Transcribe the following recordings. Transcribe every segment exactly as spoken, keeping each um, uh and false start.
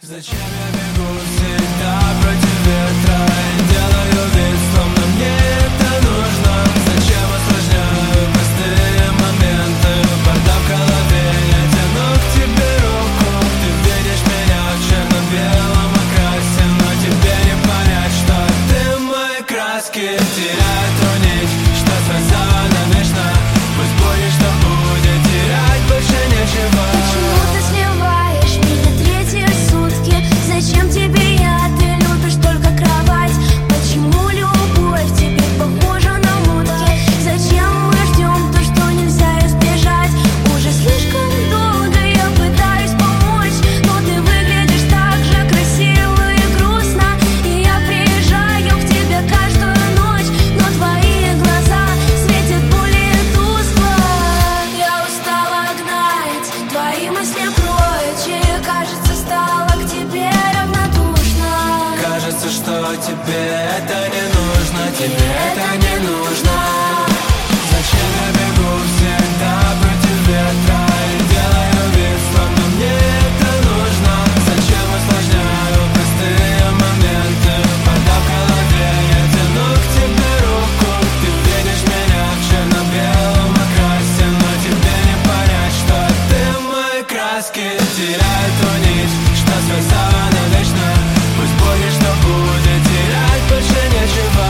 Зачем я бегу всегда против ветра и делаю вид, словно мне это нужно? Зачем осложняю простые моменты? Вода в голове, я тяну к тебе руку. Ты видишь меня в черно-белом окрасе, но тебе не понять, что ты мои краски теряет ту нить, что связала навечно. Пусть будет, что будет, терять больше нечего. Почему ты сливаешь меня третьи сутки? Зачем тебе я? Ты любишь только кровать. Почему любовь тебе похожа на мутки? Зачем мы ждем то, что нельзя избежать? Уже слишком долго я пытаюсь помочь, но ты выглядишь так же красиво и грустно. И я приезжаю к тебе каждую ночь, но твои глаза светят более тускло. Я устала гнать твои мысли прочь, и кажется, стала к тебе равнодушна. Кажется, что тебе это не нужно, тебе это не нужно. Зачем я бегу всегда против ветра и делаю вид, словно мне это нужно? Зачем усложняю простые моменты? Вода в голове, я тяну к тебе руку. Ты видишь меня в черно-белом окрасе, но тебе не понять, что ты мои краски теряет ту нить, что связала навечно. Пусть будет, что будет, терять больше нечего.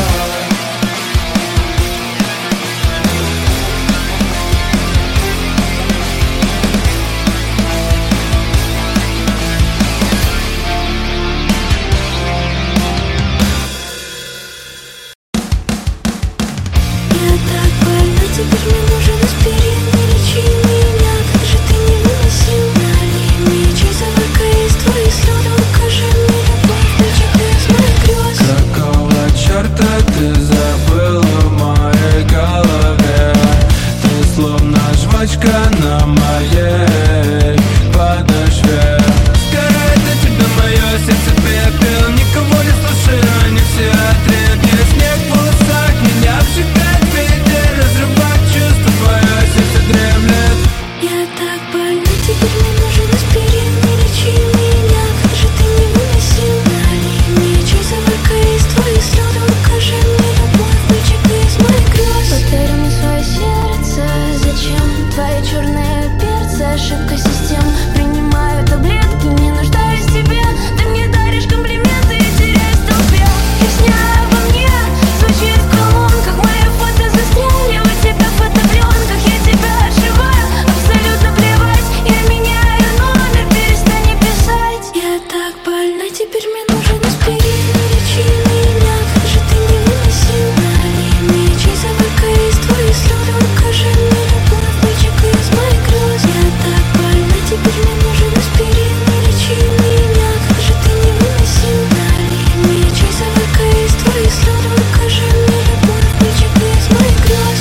Я так больна, теперь мне нужен аспирин. Не лечи меня, как же ты невыносим. Налей мне чай, заварка из твоих слез. Укажи мне любовь, ключик из моих грез. Какого черта ты забыла в моей голове? Ты словно жвачка на моей подошве. Сгорает на тебя мое сердце пепел. Никого не слушаю, они все отрепья. Снег в волосах меня обжигает ветер. Разрывает чувство, твое сердце дремлет. Я так больна, теперь мне нужен аспирин. Не лечи меня, как же ты невыносим. Налей мне чай, заварка из твоих слез. Укажи мне любовь, ключик из моих грез. Повтори мне свое сердце, зачем твои черные перцы? Ошибка систем, принимаю таблетки, не нуждаюсь в тебе. Ты мне даришь комплименты и теряюсь в толпе. Песня обо мне звучит в колонках, мои фото застряли у тебя в фотопленках. Я тебя отшиваю, абсолютно плевать. Я меняю номер, перестань не писать. Я так больна, теперь мне нужен аспирин. Не лечи меня, как же ты невыносим. Налей мне чай, заварка из твоих слез. Укажи мне любовь, ключик из моих грез. Я так больна, теперь мне нужен аспирин. Не лечи меня, как же ты невыносим. Налей мне чай, заварка из твоих слез. Укажи мне любовь, ключик из моих грез.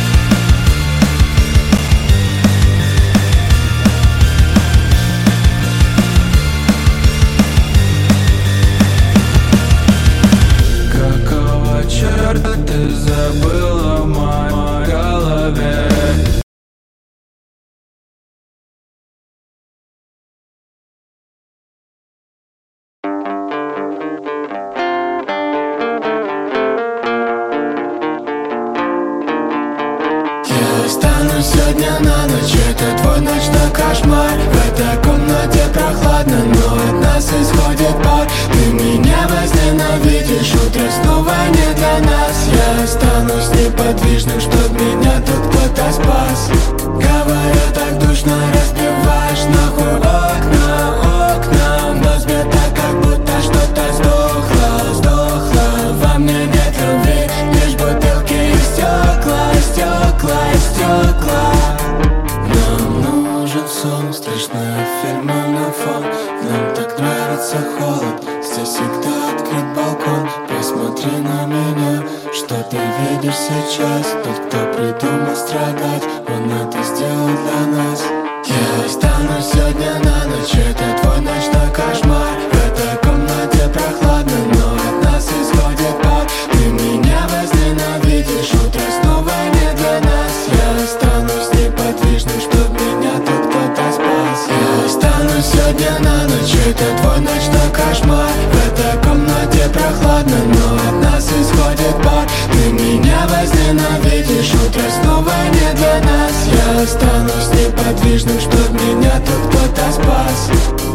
Какого черта ты забыла в моей голове? Я останусь сегодня на ночь, это твой ночной кошмар. В этой комнате прохладно, но от нас исходит пар. Ты меня возненавидишь, утро снова не для нас. Я останусь неподвижным, чтоб меня тут кто-то спас. Говорю, так душно, разбиваешь нахуй окна, окна. Вновь так, как будто что-то сдохло, сдохло. Во мне нет любви, лишь бутылки и стекла, стекла, стекла. Нам нужен сон, страшные фильмы на фон. Нам так нравится холод, здесь всегда открыт балкон. Посмотри на меня, что ты видишь сейчас. Тот, кто придумал страдать, он это сделал для нас. Я останусь сегодня на ночь, это твой ночной кошмар. В этой комнате прохладно, но от нас исходит пар. Ты меня возненавидишь, утро снова не для нас. Я останусь неподвижным, чтоб меня тут кто-то спас. Я останусь сегодня на ночь. ночь, это твой ночной кошмар. В этой комнате прохладно, но от нас исходит пар. Ты меня возненавидишь, утро снова не для нас. Я останусь неподвижным, чтоб меня тут кто-то спас.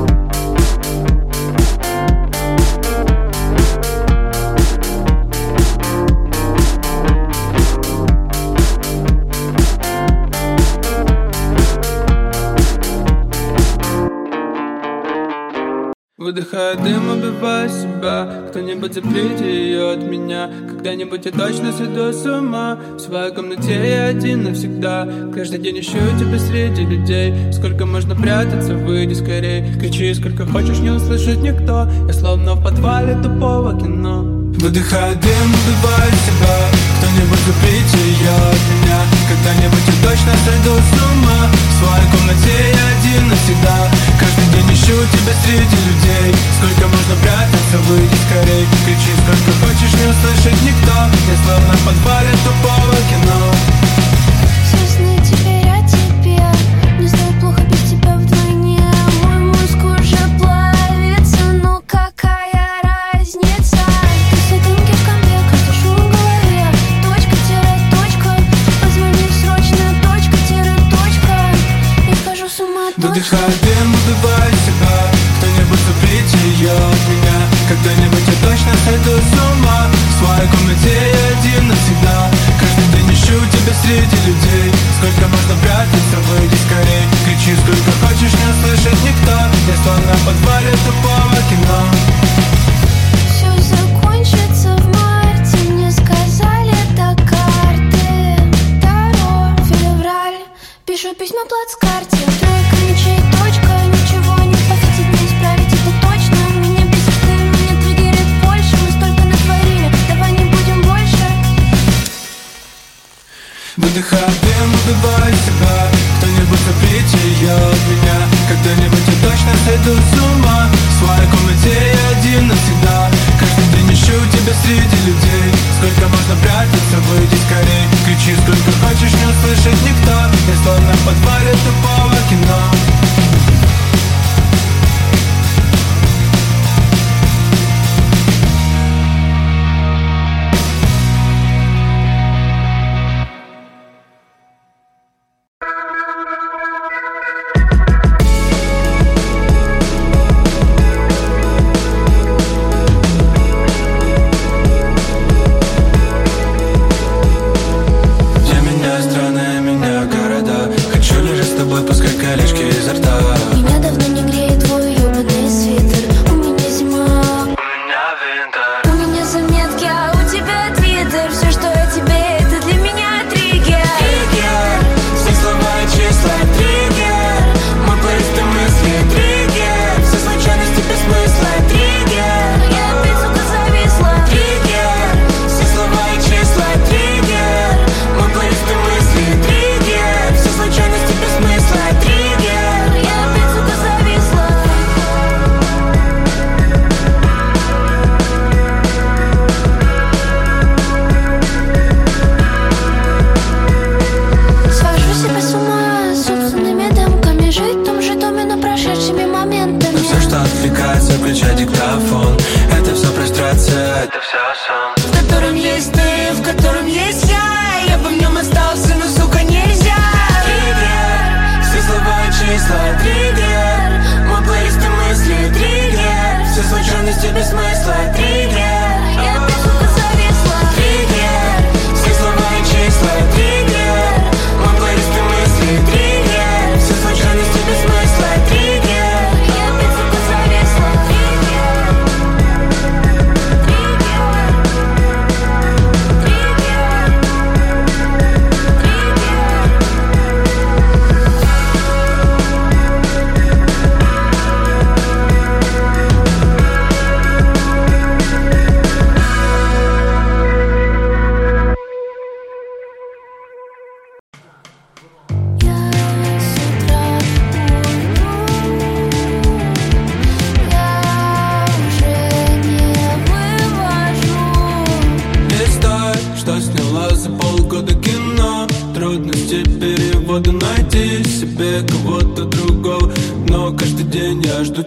Выдыхая дым, убивая себя. Кто-нибудь заприте ее от меня. Когда-нибудь я точно сойду с ума. В своей комнате я один навсегда. Каждый день ищу тебя среди людей. Сколько можно прятаться, выйди скорей. Кричи, сколько хочешь, не услышит никто. Я словно в подвале тупого кино. Выдыхая дым, убивая себя. Кто-нибудь заприте ее от меня. Когда-нибудь я точно сойду с ума. В своей комнате я один навсегда. Каждый день ищу тебя среди людей. Сколько можно прятаться, выйди скорей. Кричи, сколько хочешь, не услышит никто. Я словно в подвале тупого кино. Все сны теперь о тебе. Мне стало плохо без тебя вдвойне. Мой мозг уже плавится, но какая разница? Ты садинки в компе, каждый шум в голове. Точка-точка, позвони срочно. Точка-точка, я схожу с ума. Выдыхая дым, убивая себя. Кто-нибудь заприте ее от меня. Когда-нибудь я точно сойду с ума. В своей комнате я один навсегда. Каждый день ищу тебя среди людей. Сколько можно прятаться, выйди скорей. Кричи, сколько хочешь, не услышит никто. Я словно в подвале тупого кино. Все закончится в марте, мне сказали до карты. Второй февраль, пишу письма в плацкарте. Тройка мечей, точка, ничего не спасти, не исправить это точно. Меня бесит ты, меня триггерит больше. Мы столько натворили, давай не будем больше. Выдыхая дым, убивая себя. Кто-нибудь заприте ее от меня. Когда-нибудь я точно сойду с ума. В своей комнате я один навсегда. Каждый день ищу тебя среди людей. Сколько можно прятаться, выйди скорей. Кричи, сколько хочешь, не услышит никто. Я словно в подвале тупого кино.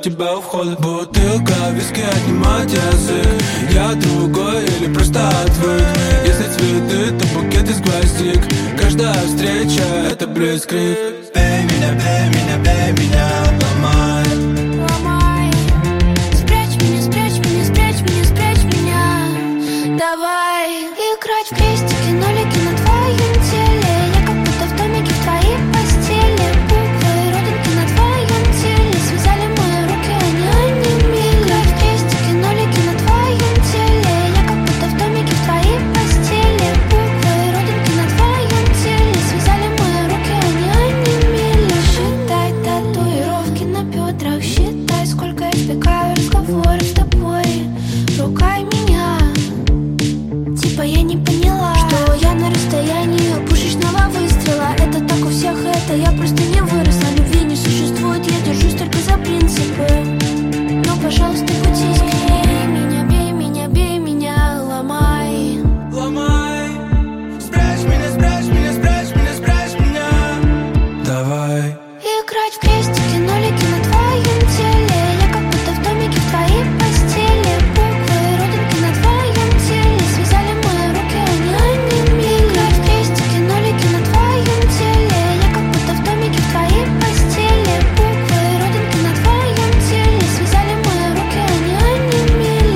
тебя у входа. Бутылка виски отнимает язык. Я другой или просто отвык. Если цветы, то букет из гвоздик. Каждая встреча — это блицкриг. Бей меня, бей меня, бей меня, ломай. Ломай. Спрячь меня, спрячь меня, спрячь меня, спрячь меня. Давай играть в крестики, нолики на твоем теле. Я как будто в домике в твоей постели. Буквы и родинки на твоем теле связали мои руки, они онемели. Играть в крестики, нолики на твоем теле. Я как будто в домике в твоей постели. Буквы и родинки на твоем теле связали мои руки, они онемели. Считай татуировки на бедрах, считай, сколько я избегаю разговоров с тобой. Ругай меня, типа я не поняла, что я на расстоянии пушечного выстрела. Это так у всех, это я просто не выросла. Любви не существует, я держусь только за принципы. Но, пожалуйста, будь искренней. Меня, бей меня, бей меня, ломай. Ломай. Спрячь меня, спрячь меня, спрячь меня, спрячь меня. Давай Играть в крестики, нолики на твоем теле. Я как будто в домике в твоей постели. Буквы и родинки на твоем теле связали мои руки, они онемели. Играть в крестики, нолики на твоем теле. Я как будто в домике в твоей постели. Буквы и родинки на твоем теле связали мои руки, они онемели.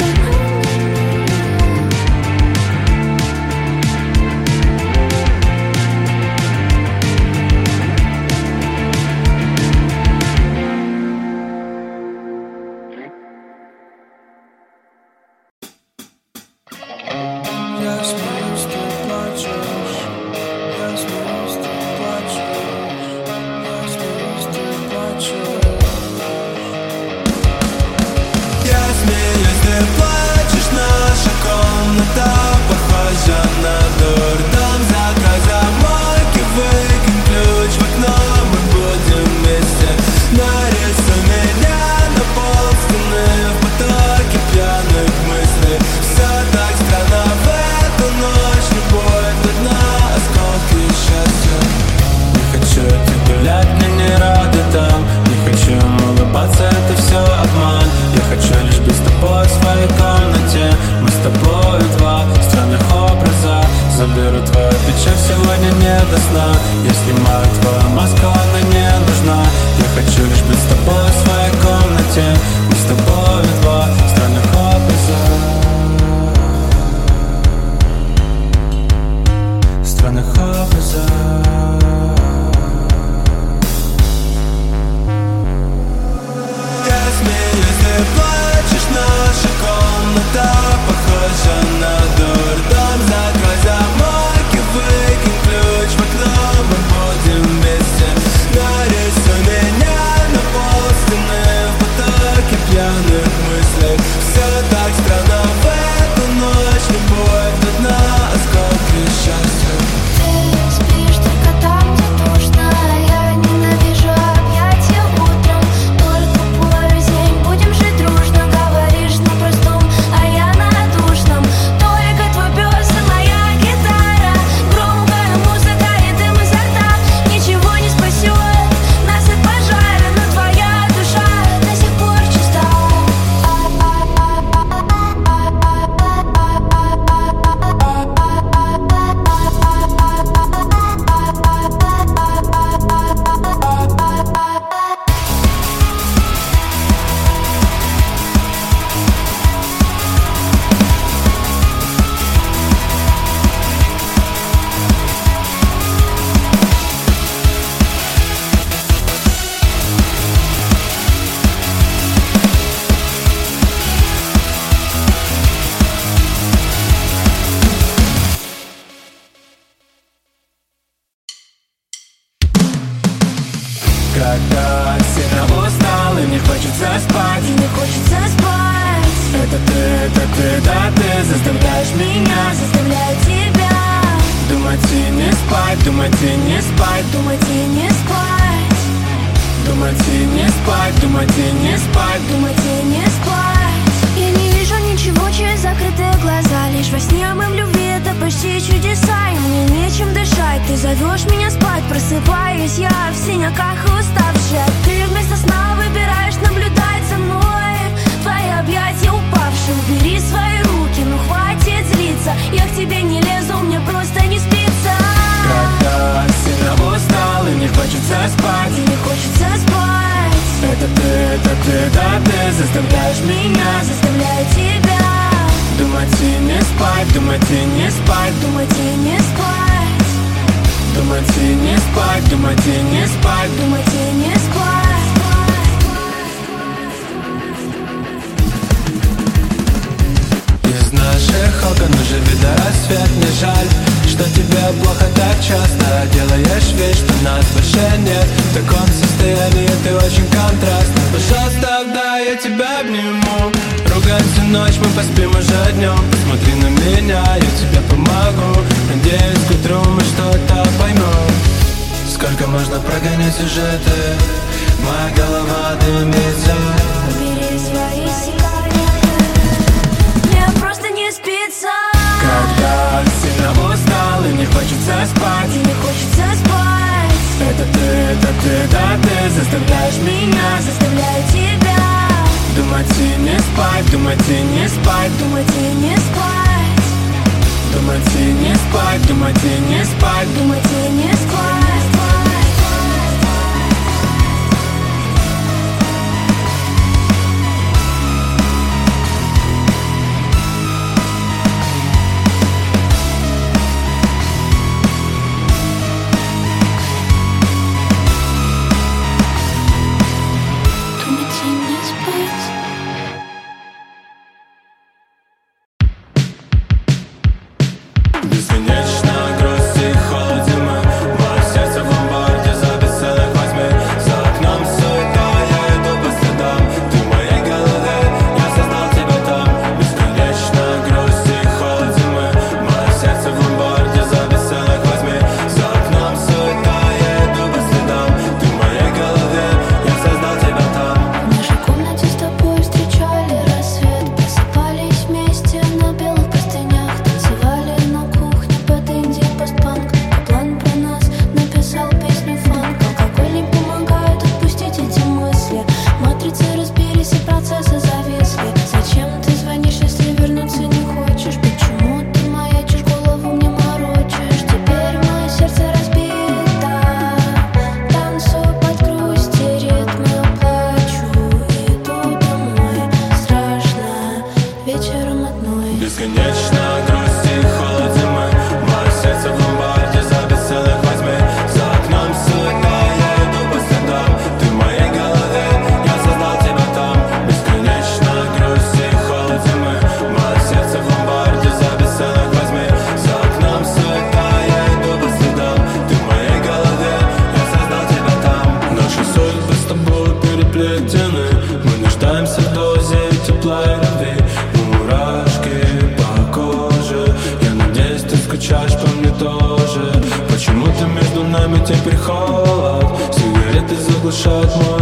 Я смеюсь, ты плачешь. Я смеюсь, ты плачешь. Я смеюсь, ты плачешь. Я смеюсь, ты плачешь. Наша комната похожа на дурдом. Закрой замок и выкинь ключ в окно. Мы будем вместе. Нарисуй меня на полстены в потоке пьяных мыслей. Все так странно в эту ночь. Любовь до дна, осколки счастья. Не хочу идти гулять, мне не рады там. Не хочу улыбаться, это все обман. Я хочу лишь быть с тобой в своей комнате. Мы с тобой два странных образа. Заберу твою печаль, сегодня не до сна. Я снимаю твою маску, она не нужна. Я хочу лишь быть с тобой в своей комнате. Мы с тобой два странных образа. Странных образа. Я смеюсь, ты плачешь. Наша комната похожа на дурдом. Закрой замок и выкинь ключ в окно. Мы будем вместе. Нарисуй меня на полстены в потоке пьяных мыслей. Все так странно в эту ночь. Любовь до дна, осколки счастья. Ты спишь только там, где душно. Я ненавижу объятия утром. Только порознь, будем жить дружно. Говоришь на простом, а я на душном. Только твой пес и моя гитара. Громкая музыка и дым изо рта. Ничего не спасет нас от пожара. Но твоя душа до сих пор чиста. Когда сильно устал и мне хочется спать. Мне хочется спать. Это ты, это ты, да ты заставляешь меня. Заставляю тебя Думать и не спать, думать и не спать. думать и не спать. Думать и не спать, думать и не спать. Думать и не спать. Я не вижу ничего через закрытые глаза. Лишь во сне мы в любви, это почти чудеса. И мне нечем дышать. Ты зовешь меня спать, просыпаюсь я в синяках и уставшая. Ты вместо сна выбираешь наблюдать за мной. спать, думать и не спать, думать и не спать, думать и не спать, думать и не спать. Из наших окон уже видно рассвет. Мне жаль, что тебе плохо так часто. Делаешь вид, что нас больше нет. В таком состоянии ты очень контрастна. Пожалуйста, да, я тебя обниму. Ругаем всю ночь, мы поспим уже днем. Посмотри на меня, я тебе помогу. Надеюсь, к утру мы что-то поймем. Сколько можно прогонять сюжеты? Моя голова дымится. Убери свои сигареты, мне просто не спится. когда сильно устал и не хочется спать, И не хочется спать. это ты, это ты, да ты заставляешь меня, Заставляю тебя думать и не спать, думать и не спать, думать и не спать, думать и не спать, думать и не спать, думать и не спать. Бесконечно грусть и холод зимы. Мое сердце в ломбарде за бесценок возьми. За окном суета, я иду по следам. Ты в моей голове, я создал тебя там. Бесконечно грусть и холод зимы. Мое сердце в ломбарде за бесценок возьми. За окном суета, я иду по следам. Ты в моей голове, я создал тебя там. В нашей комнате с тобой встречали рассвет, просыпались вместе на белых простынях, танцевали на кухне под инди-постпанк. План про нас написал песню фанк. Алкоголь не помогает отпустить эти мысли. Матрицы разбились и процессы зависли. Зачем ты звонишь, если вернуться не хочешь? Почему ты маячишь, голову мне морочишь? Теперь мое сердце разбито, танцую под грусть и ритмы, плачу, иду домой. Страшно вечером одной. Бесконечно грусть и холод зимы. Мое сердце в ломбарде за бесценок возьми. За окном суета, я иду по следам. Ты в моей голове, я создал тебя там. Бесконечно грусть и холод зимы. Мое сердце в ломбарде за бесценок возьми. За окном суета, я иду по следам. Ты в моей голове, я создал тебя там. Наши судьбы с тобой переплетены. Мы нуждаемся в дозе тепла и любви. Мурашки по коже. Я надеюсь, ты скучаешь по мне тоже. Почему-то между нами теперь холод. Сигареты заглушают мой